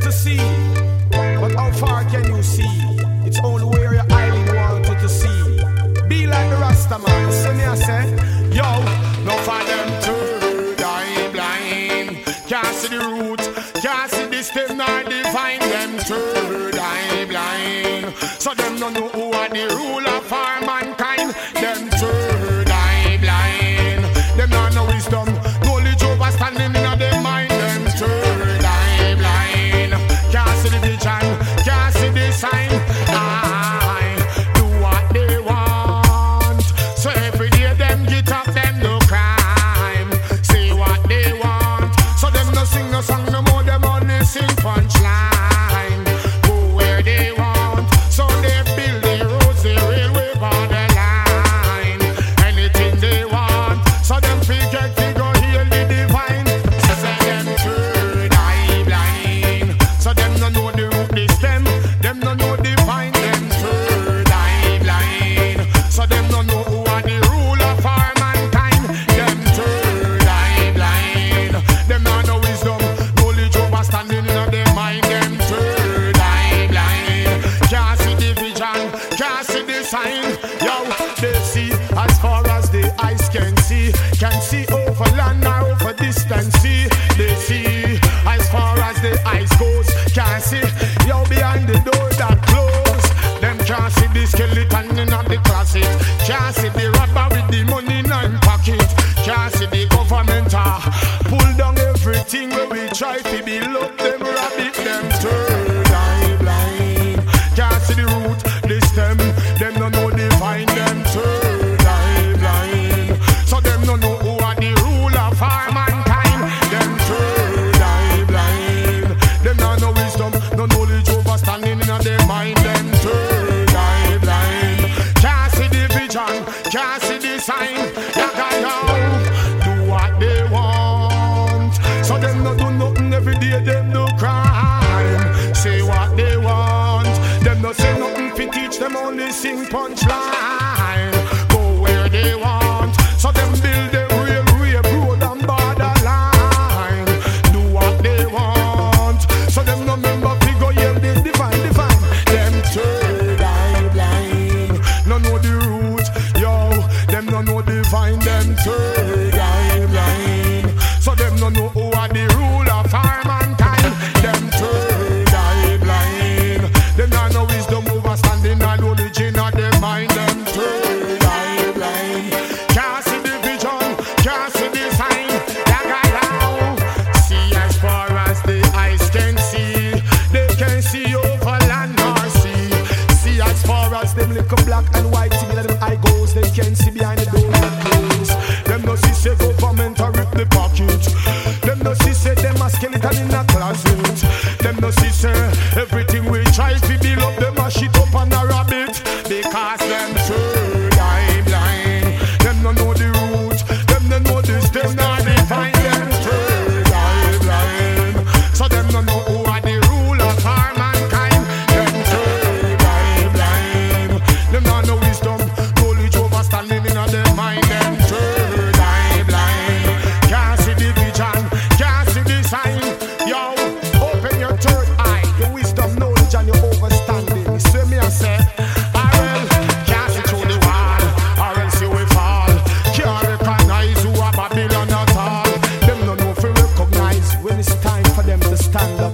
to see, but how far can you see? It's only where your eyelid wanted to see. Be like the Rasta man. See me I say, yo, no for them third eye blind. Can't see the root, can't see the stem nor divine. Them third eye blind. So them no know who are the ruler for mankind. Them third eye blind. Them not know wisdom, knowledge overstanding in their mind. Them third eye blind. Can't see the vision, can't see the sign. I do what they want. So every day them get up, them do crime. Say what they want. So them no sing no song no more, them only sing punchline. Go where they want. So they build the roads, the railway borderline. Anything they want. So them figure heal the divine. So say them third eye blind. So them no know the root, the stem. Them no know the vine. Them third eye blind. So them no know who are the ruler for mankind. Them third eye blind. Them no know wisdom, knowledge overstanding in their mind. Them third eye blind. Can't see the vision, can't see the sign. Yo, they see as far as the eyes can see. Can see over land or over distance. See, they see as far as the eyes goes. Can't see, yo, behind the door that closed. Them can't see the skeleton in the closet. Can't see the robber with the money in her pocket. Can't see the government pull down everything where we try to build up. Them rabbit, them third eye blind. Can't see the root, the stem. Them no know the vine. Them third eye blind. So them no know who are the ruler for mankind. Them third eye blind. Them no know wisdom, no knowledge overstanding in their mind. Them third eye blind. Can't see the vision, can't see the sign. Do what they want. So them no do nothing every day. Them do crime. Say what they want. Them no say nothing fi teach. Them only sing punchline. Go where they want. So them build them railway, road and borderline. Do what they want. So them no member fi go yell the divine. Them third eye blind. No know the root, yo. Them no know the vine. Them third eye blind. So them no know who are the ruler for mankind. Them third eye blind. Them no know wisdom overstanding and knowledge in their mind. Them third eye blind. Can't see the vision, can't see the sign. See as far as the eyes can see. They can see over land or sea. See as far as them little black and white thing in them eye goes. They can see behind the door that close. Them no see say government a rip the pocket. Them no see say them a skeleton in a closet. Them no see say everything we try to build up them a shit up on a rabbit. Because them third eye blind. Them no know the root. Them no know the stem nor the vine. Them third eye blind. So them no know who are the ruler for mankind. Them third eye blind. Them no know wisdom, knowledge overstanding in their mind. Them third eye blind. Can't see the vision, can't see the sign. Yo, open your third eye, your wisdom, knowledge and your overstanding. You see me I say, RL, can't see through the wall, or else you will fall. Can't recognize who are Babylon at all. Them no know if you recognize when it's time for them to stand up.